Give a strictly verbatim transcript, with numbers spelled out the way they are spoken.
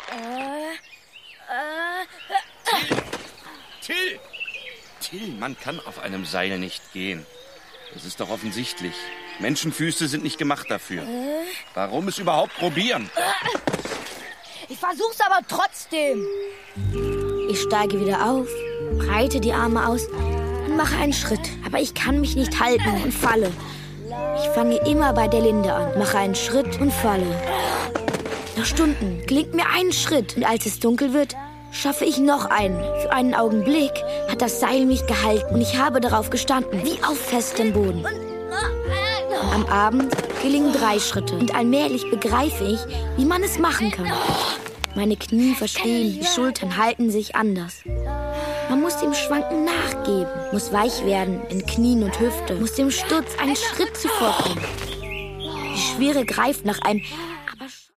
Till! Till! Till, man kann auf einem Seil nicht gehen. Das ist doch offensichtlich. Menschenfüße sind nicht gemacht dafür. Warum es überhaupt probieren? Ich versuch's aber trotzdem. Ich steige wieder auf, breite die Arme aus und mache einen Schritt. Aber ich kann mich nicht halten und falle. Ich fange immer bei der Linde an, mache einen Schritt und falle. Nach Stunden gelingt mir ein Schritt. Und als es dunkel wird, schaffe ich noch einen. Für einen Augenblick hat das Seil mich gehalten und ich habe darauf gestanden, wie auf festem Boden. Am Abend gelingen drei Schritte und allmählich begreife ich, wie man es machen kann. Meine Knie verstehen, die Schultern halten sich anders. Man muss dem Schwanken nachgeben, muss weich werden in Knien und Hüfte, muss dem Sturz einen Schritt zuvorkommen. Die Schwere greift nach einem